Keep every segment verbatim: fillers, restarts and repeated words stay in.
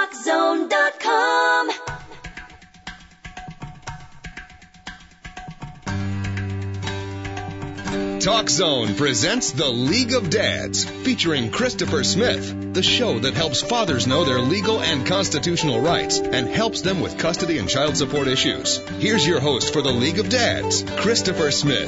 talk zone dot com. Talk Zone presents The League of Dads, featuring Christopher Smith, the show that helps fathers know their legal and constitutional rights and helps them with custody and child support issues. Here's your host for The League of Dads, Christopher Smith.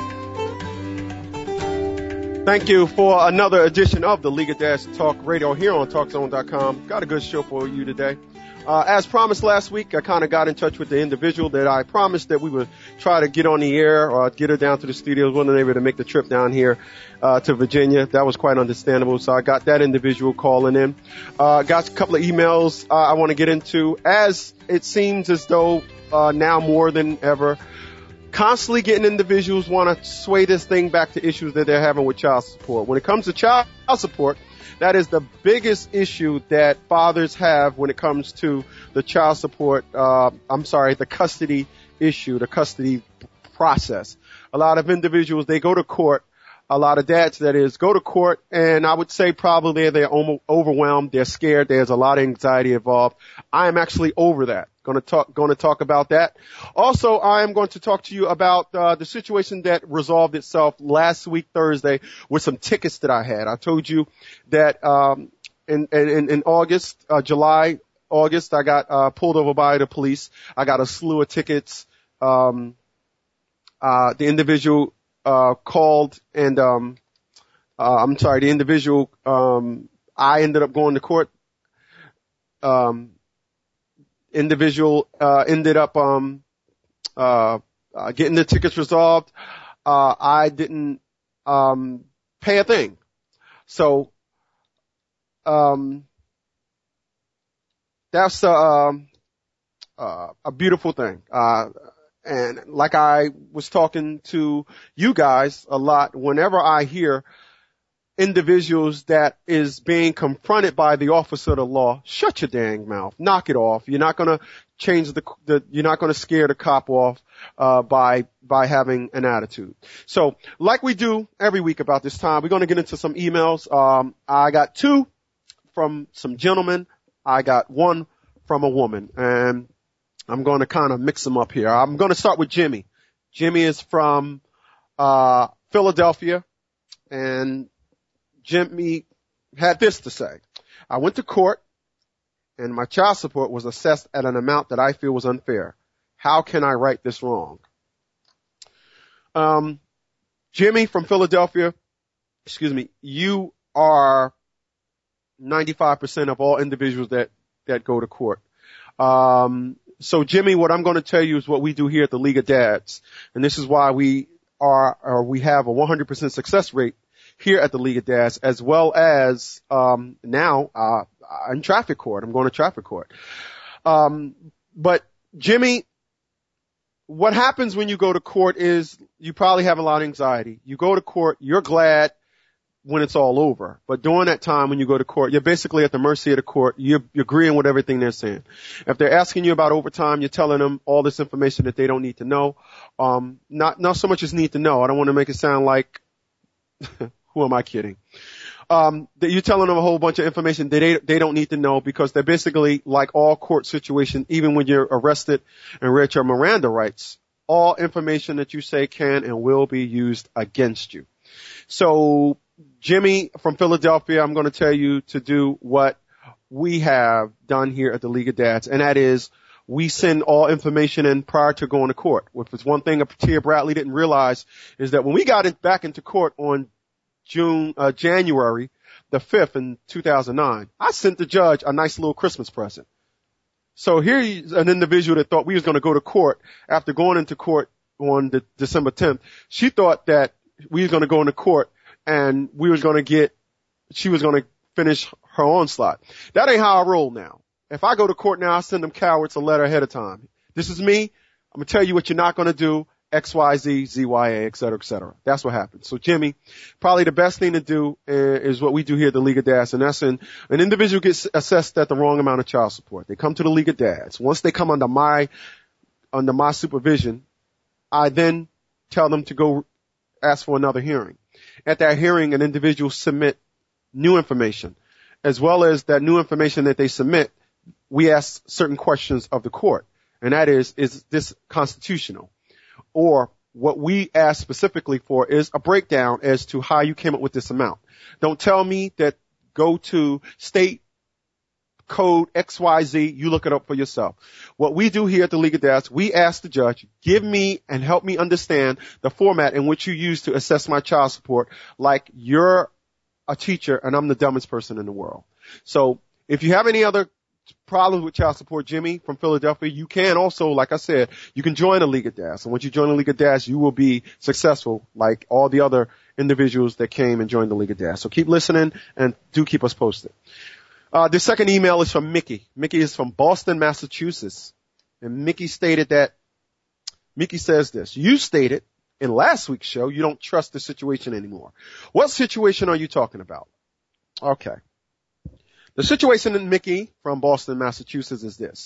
Thank you for another edition of The League of Dads Talk Radio here on talk zone dot com. Got a good show for you today. Uh, as promised last week, I kind of got in touch with the individual that I promised that we would try to get on the air or get her down to the studios. Wasn't able to make the trip down here uh, to Virginia. That was quite understandable. So I got that individual calling in. Uh, got a couple of emails uh, I want to get into. As it seems as though uh, now more than ever, constantly getting individuals want to sway this thing back to issues that they're having with child support. When it comes to child support, that is the biggest issue that fathers have when it comes to the child support, uh, I'm sorry, the custody issue, the custody process. A lot of individuals, they go to court, a lot of dads, that is, go to court, and I would say probably they're overwhelmed, they're scared, there's a lot of anxiety involved. I am actually over that. Going to talk, going to talk about that. Also, I am going to talk to you about uh, the situation that resolved itself last week Thursday with some tickets that I had. I told you that um, in, in, in August, uh, July, August, I got uh, pulled over by the police. I got a slew of tickets. Um, uh, the individual uh, called, and um, uh, I'm sorry, the individual. Um, I ended up going to court. Um, individual uh ended up um uh, uh getting the tickets resolved. Uh I didn't um pay a thing. So um that's uh, uh a beautiful thing. Uh and like I was talking to you guys a lot, whenever I hear individuals that is being confronted by the officer of the law, shut your dang mouth, knock it off. You're not going to change the, the, you're not going to scare the cop off, uh, by, by having an attitude. So, like we do every week about this time, we're going to get into some emails. Um, I got two from some gentlemen. I got one from a woman, and I'm going to kind of mix them up here. I'm going to start with Jimmy. Jimmy is from, uh, Philadelphia, and Jimmy had this to say. I went to court, and my child support was assessed at an amount that I feel was unfair. How can I right this wrong? Um, Jimmy from Philadelphia, excuse me, you are ninety-five percent of all individuals that, that go to court. Um, so Jimmy, what I'm going to tell you is what we do here at the League of Dads. And this is why we are, or we have a one hundred percent success rate here at the League of Dads, as well as um now uh in traffic court. I'm going to traffic court. Um but Jimmy, what happens when you go to court is you probably have a lot of anxiety. You go to court, you're glad when it's all over. But during that time when you go to court, you're basically at the mercy of the court. You're, you're agreeing with everything they're saying. If they're asking you about overtime, you're telling them all this information that they don't need to know. Um not not so much as need to know. I don't want to make it sound like who am I kidding? Um, that you're telling them a whole bunch of information that they, they don't need to know, because they're basically, like all court situations, even when you're arrested and read your Miranda rights, all information that you say can and will be used against you. So, Jimmy from Philadelphia, I'm going to tell you to do what we have done here at the League of Dads, and that is we send all information in prior to going to court. If it's one thing Tia Bradley didn't realize, is that when we got it back into court on June, uh, January the fifth in two thousand nine, I sent the judge a nice little Christmas present. So here's an individual that thought we was going to go to court after going into court on the December tenth. She thought that we was going to go into court and we was going to get, she was going to finish her onslaught. That ain't how I roll now. If I go to court now, I send them cowards a letter ahead of time. This is me. I'm going to tell you what you're not going to do. X, Y, Z, Z, Y, A, et cetera, et cetera. That's what happens. So, Jimmy, probably the best thing to do is what we do here at the League of Dads, and that's in, an individual gets assessed at the wrong amount of child support. They come to the League of Dads. Once they come under my, under my supervision, I then tell them to go ask for another hearing. At that hearing, an individual submit new information, as well as that new information that they submit, we ask certain questions of the court. And that is, is this constitutional? Or what we ask specifically for is a breakdown as to how you came up with this amount. Don't tell me that go to state code X Y Z, you look it up for yourself. What we do here at the League of Dads, we ask the judge, give me and help me understand the format in which you use to assess my child support like you're a teacher and I'm the dumbest person in the world. So if you have any other problems with child support, Jimmy from Philadelphia, you can also, like I said, you can join the League of Dads. And once you join the League of Dads, you will be successful like all the other individuals that came and joined the League of Dads. So keep listening and do keep us posted. Uh, the second email is from Mickey. Mickey is from Boston, Massachusetts. And Mickey stated that, Mickey says this, you stated in last week's show you don't trust the situation anymore. What situation are you talking about? Okay. The situation in Mickey from Boston, Massachusetts is this.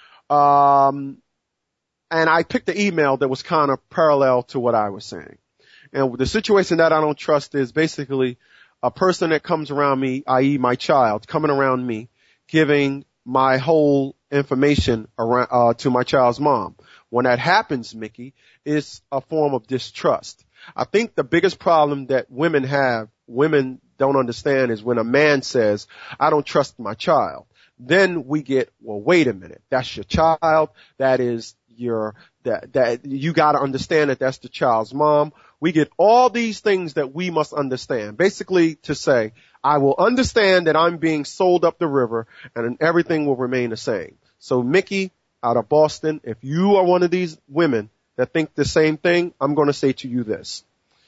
Um, and I picked the email that was kind of parallel to what I was saying. And the situation that I don't trust is basically a person that comes around me, that is my child, coming around me, giving my whole information around, uh, to my child's mom. When that happens, Mickey, it's a form of distrust. I think the biggest problem that women have, women don't understand, is when a man says, I don't trust my child. Then we get, well, wait a minute. That's your child. That is your, that, that, you gotta understand that that's the child's mom. We get all these things that we must understand. Basically to say, I will understand that I'm being sold up the river and then everything will remain the same. So Mickey out of Boston, if you are one of these women that think the same thing, I'm going to say to you this.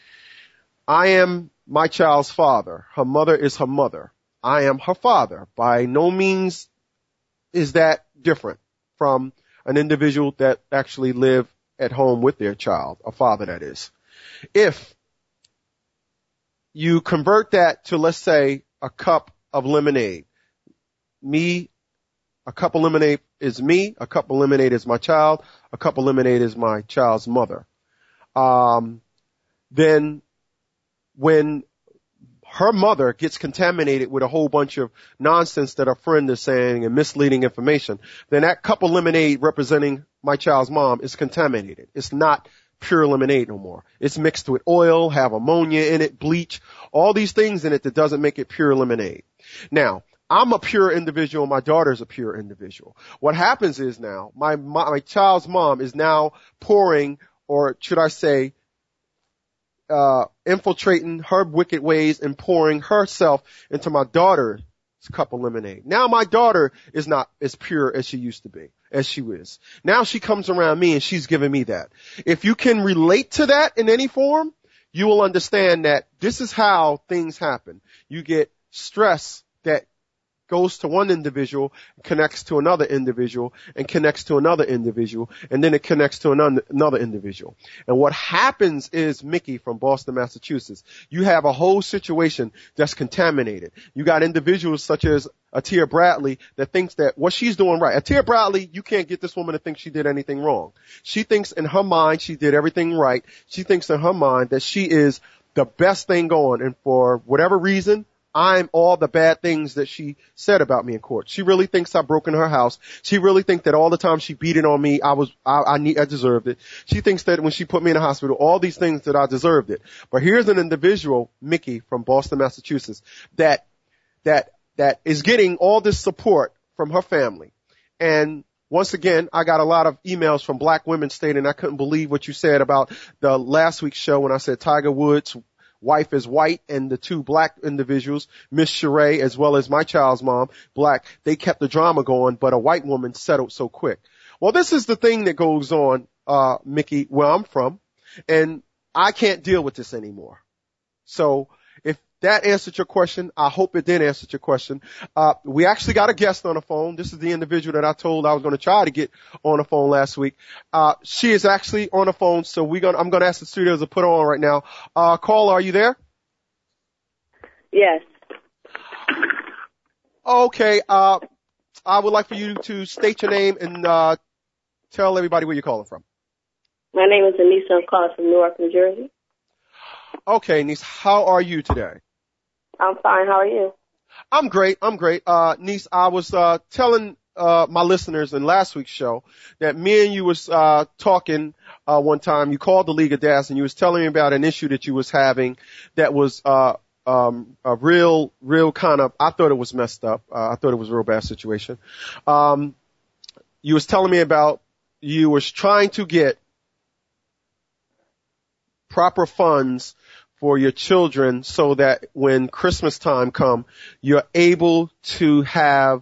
I am my child's father. Her mother is her mother. I am her father. By no means is that different from an individual that actually live at home with their child, a father that is. If you convert that to, let's say, a cup of lemonade, me, a cup of lemonade is me, a cup of lemonade is my child, a cup of lemonade is my child's mother. Um, then when her mother gets contaminated with a whole bunch of nonsense that her friend is saying and misleading information, then that cup of lemonade representing my child's mom is contaminated. It's not pure lemonade no more. It's mixed with oil, have ammonia in it, bleach, all these things in it that doesn't make it pure lemonade. Now, I'm a pure individual. My daughter's a pure individual. What happens is now my, my, my child's mom is now pouring, or should I say, uh, infiltrating her wicked ways and pouring herself into my daughter's cup of lemonade. Now my daughter is not as pure as she used to be, as she is. Now she comes around me and she's giving me that. If you can relate to that in any form, you will understand that this is how things happen. You get stress that goes to one individual, connects to another individual, and connects to another individual, and then it connects to another individual. And what happens is, Mickey from Boston, Massachusetts, you have a whole situation that's contaminated. You got individuals such as Atia Bradley that thinks that what she's doing right. Atia Bradley, you can't get this woman to think she did anything wrong. She thinks in her mind she did everything right. She thinks in her mind that she is the best thing going, and for whatever reason, I'm all the bad things that she said about me in court. She really thinks I broke in her house. She really thinks that all the time she beat it on me, I was, I, I need, I deserved it. She thinks that when she put me in the hospital, all these things that I deserved it. But here's an individual, Mickey from Boston, Massachusetts, that, that, that is getting all this support from her family. And once again, I got a lot of emails from black women stating I couldn't believe what you said about the last week's show when I said Tiger Woods' wife is white and the two black individuals, Miss Sheree as well as my child's mom, black, they kept the drama going, but a white woman settled so quick. Well, this is the thing that goes on, uh, Mickey, where I'm from, and I can't deal with this anymore. So if that answered your question, I hope it did answer your question. Uh, we actually got a guest on the phone. This is the individual that I told I was going to try to get on the phone last week. Uh, she is actually on the phone, so we're going I'm going to ask the studios to put her on right now. Uh, caller, are you there? Yes. Okay, uh, I would like for you to state your name and, uh, tell everybody where you're calling from. My name is Anissa. I'm calling from Newark, New Jersey. Okay, niece, how are you today? I'm fine. How are you? I'm great. I'm great. Uh, niece, I was, uh, telling uh, my listeners in last week's show that me and you was, uh, talking, uh, one time. You called the League of Dads and you was telling me about an issue that you was having that was, uh, um, a real, real kind of, I thought it was messed up. Uh, I thought it was a real bad situation. Um, you was telling me about you was trying to get proper funds for your children so that when Christmas time come, you're able to have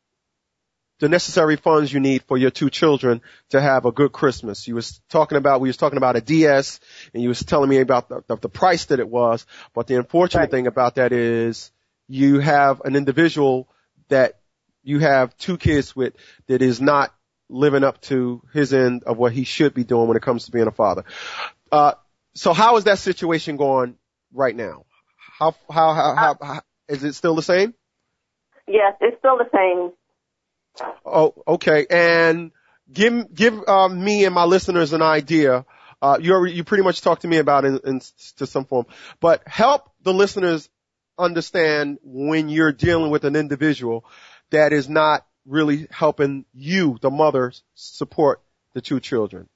the necessary funds you need for your two children to have a good Christmas. You was talking about, we was talking about a D S and you was telling me about the, the, the price that it was. But the unfortunate right. thing about that is you have an individual that you have two kids with that is not living up to his end of what he should be doing when it comes to being a father. Uh, so how is that situation going right now? How, how, how, how, how is it still the same? Yes, it's still the same. Oh, okay. And give, give, uh, me and my listeners an idea. Uh, you already, you pretty much talked to me about it in, in, to some form, but help the listeners understand when you're dealing with an individual that is not really helping you, the mother, support the two children.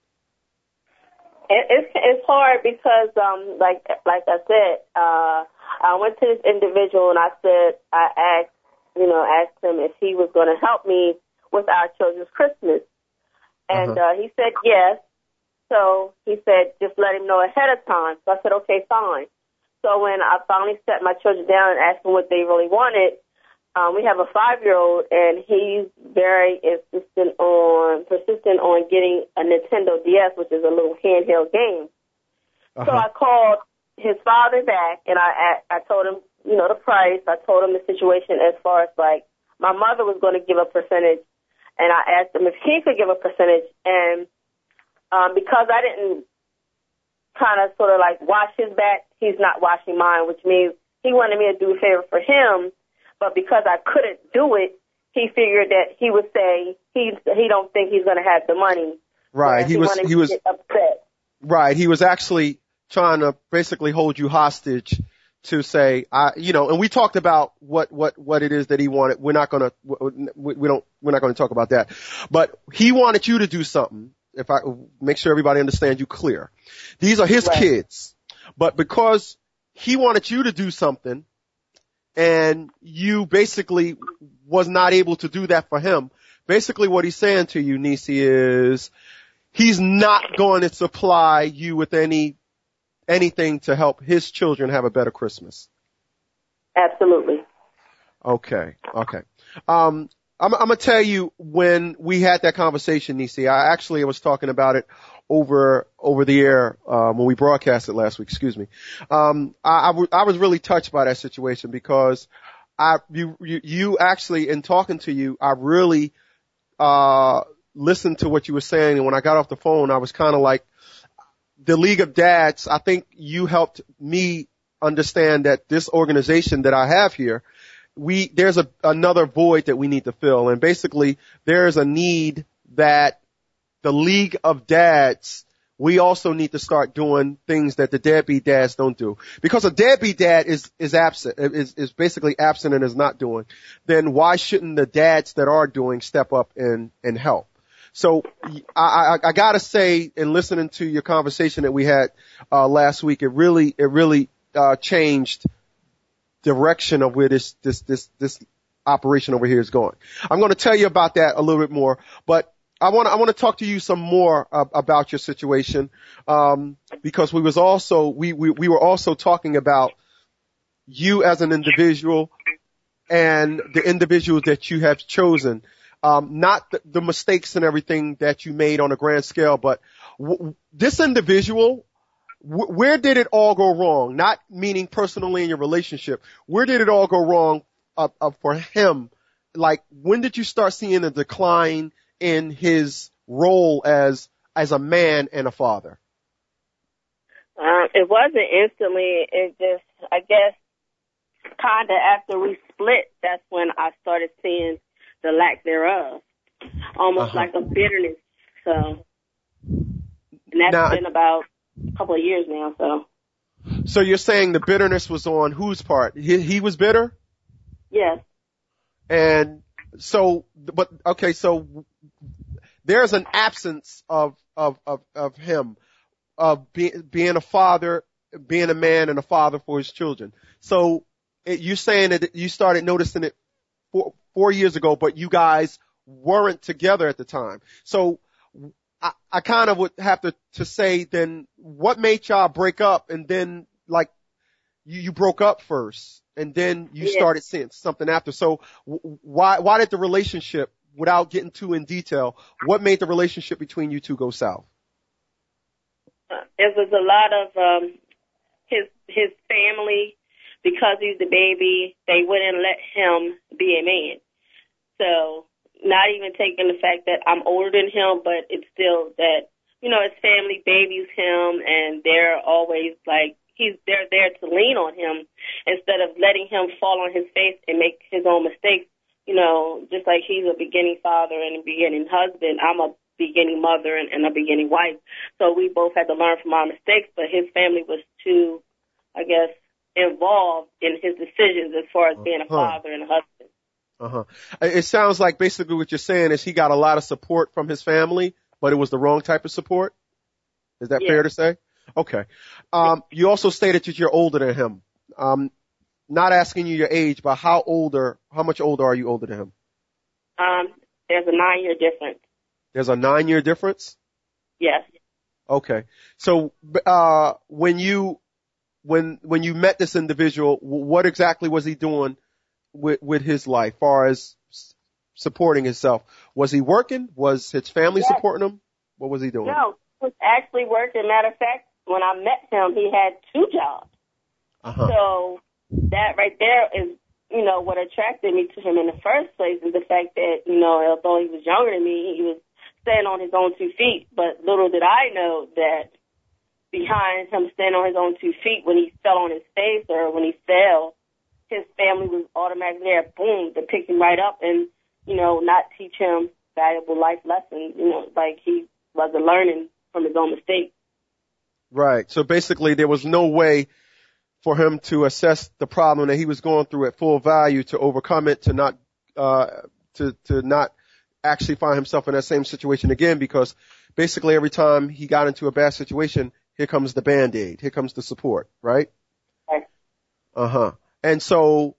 It, it's, it's hard because, um, like, like I said, uh, I went to this individual and I said, I asked, you know, asked him if he was going to help me with our children's Christmas. And, uh-huh. uh, he said yes. So he said, just let him know ahead of time. So I said, okay, fine. So when I finally sat my children down and asked them what they really wanted, um, we have a five-year-old and he's very insistent on, persistent on getting a Nintendo D S, which is a little handheld game. Uh-huh. So I called his father back and I, I told him, you know, the price. I told him the situation as far as, like, my mother was going to give a percentage, and I asked him if he could give a percentage. And um, because I didn't kind of sort of, like, wash his back, he's not washing mine, which means he wanted me to do a favor for him, but because I couldn't do it, he figured that he would say he he don't think he's going to have the money. Right. He, he was he was upset. Right. He was actually trying to basically hold you hostage to say, I, you know, and we talked about what, what, what it is that he wanted. We're not going to, we, we don't, we're not going to talk about that, but he wanted you to do something. If I make sure everybody understands you clear, these are his right. kids, but because he wanted you to do something and you basically was not able to do that for him. Basically what he's saying to you, Nisi, is he's not going to supply you with any anything to help his children have a better Christmas. Absolutely. Okay. Okay. Um, I'm, I'm gonna tell you when we had that conversation, Nisi, I actually was talking about it over, over the air, um, when we broadcasted last week, excuse me. Um, I, I, w- I was really touched by that situation because I, you, you, you actually, in talking to you, I really, uh, listened to what you were saying. And when I got off the phone, I was kind of like, the League of Dads, I think you helped me understand that this organization that I have here, we, there's a, another void that we need to fill. And basically there's a need that the League of Dads, we also need to start doing things that the deadbeat dads don't do. Because a deadbeat dad is, is absent, is, is basically absent and is not doing, then why shouldn't the dads that are doing step up and, and help? So I, I, I gotta say, in listening to your conversation that we had uh last week, it really, it really uh changed direction of where this, this, this, this operation over here is going. I'm going to tell you about that a little bit more, but I want to, I want to talk to you some more uh, about your situation, um, because we was also, we, we, we were also talking about you as an individual and the individuals that you have chosen. Um, not the, the mistakes and everything that you made on a grand scale, but w- this individual, w- where did it all go wrong? Not meaning personally in your relationship. Where did it all go wrong uh, uh, for him? Like, when did you start seeing a decline in his role as as a man and a father? Um, it wasn't instantly. It just, I guess, kind of after we split, that's when I started seeing the lack thereof, almost uh-huh. like a bitterness. So, and that's now, been about a couple of years now. So, so you're saying the bitterness was on whose part? He, he was bitter? Yes. And So, but okay, so there's an absence of of of of him of being being a father, being a man and a father for his children. So it, you're saying that you started noticing it four, four years ago, but you guys weren't together at the time. So I, I kind of would have to to say then what made y'all break up, and then like you you broke up first, and then you Yeah. started seeing something after. So w- why why did the relationship, without getting too in detail, what made the relationship between you two go south? It was a lot of um, his his family, because he's the baby. They wouldn't let him be a man. So not even taking the fact that I'm older than him, but it's still that, you know, his family babies him, and they're always like he's they're there to lean on him instead of letting him fall on his face and make his own mistakes. You know, just like he's a beginning father and a beginning husband, I'm a beginning mother and, and a beginning wife. So we both had to learn from our mistakes, but his family was too, I guess, involved in his decisions as far as being a Uh-huh. father and a husband. Uh-huh. It sounds like basically what you're saying is he got a lot of support from his family, but it was the wrong type of support. Is that Yeah. fair to say? Okay. Um, you also stated that you're older than him. Um, not asking you your age, but how older, how much older are you older than him? Um, there's a nine-year difference. There's a nine year difference? Yes. Okay. So, uh, when you, when, when you met this individual, what exactly was he doing with, with his life, far as supporting himself? Was he working? Was his family Yes. supporting him? What was he doing? No, he was actually working. Matter of fact, when I met him, he had two jobs. Uh-huh. So that right there is, you know, what attracted me to him in the first place is the fact that, you know, although he was younger than me, he was standing on his own two feet. But little did I know that behind him standing on his own two feet, when he fell on his face or when he fell, his family was automatically there, boom, to pick him right up and, you know, not teach him valuable life lessons, you know, like he wasn't learning from his own mistakes. Right. So basically there was no way for him to assess the problem that he was going through at full value, to overcome it, to not, uh, to, to not actually find himself in that same situation again, because basically every time he got into a bad situation, here comes the Band-Aid, here comes the support, right? Right. Uh-huh. And so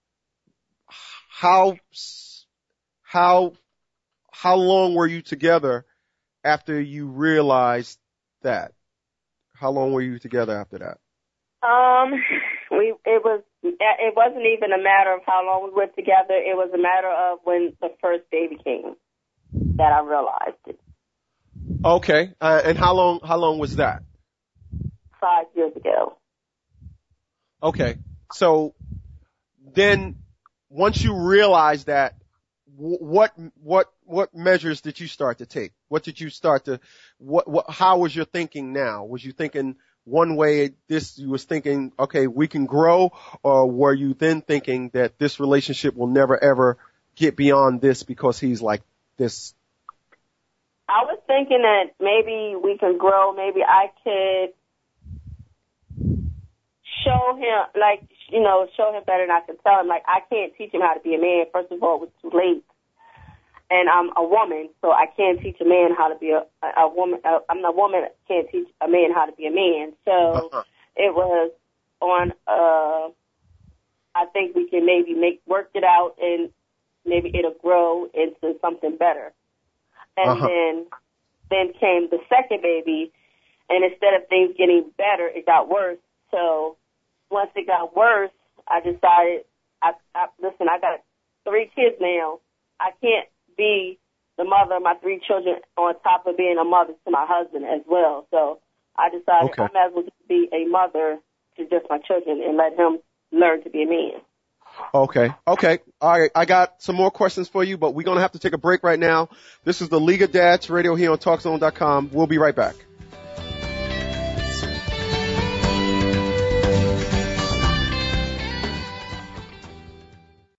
how, how, how long were you together after you realized that? How long were you together after that? Um, we it was it wasn't even a matter of how long we were together. It was a matter of when the first baby came that I realized it. Okay. Uh, and how long, how long was that? Five years ago. Okay. So then once you realized that, wh- what, what, what measures did you start to take? What did you start to, what, what, how was your thinking now? Was you thinking one way, this, you was thinking, okay, we can grow, or were you then thinking that this relationship will never ever get beyond this because he's like this? I was thinking that maybe we can grow. Maybe I could show him, like, you know, show him better than I can tell him. Like, I can't teach him how to be a man. First of all, it was too late. And I'm a woman, so I can't teach a man how to be a, a, a woman. A, I'm a woman that can't teach a man how to be a man. So Uh-huh. it was on, uh, I think we can maybe make, work it out, and maybe it'll grow into something better. And Uh-huh. then, then came the second baby, and instead of things getting better, it got worse. So once it got worse, I decided, I, I listen, I got three kids now. I can't be the mother of my three children on top of being a mother to my husband as well. So I decided Okay. I might as well just be a mother to just my children and let him learn to be a man. Okay. Okay. All right. I got some more questions for you, but we're going to have to take a break right now. This is the League of Dads Radio here on Talk Zone dot com. We'll be right back.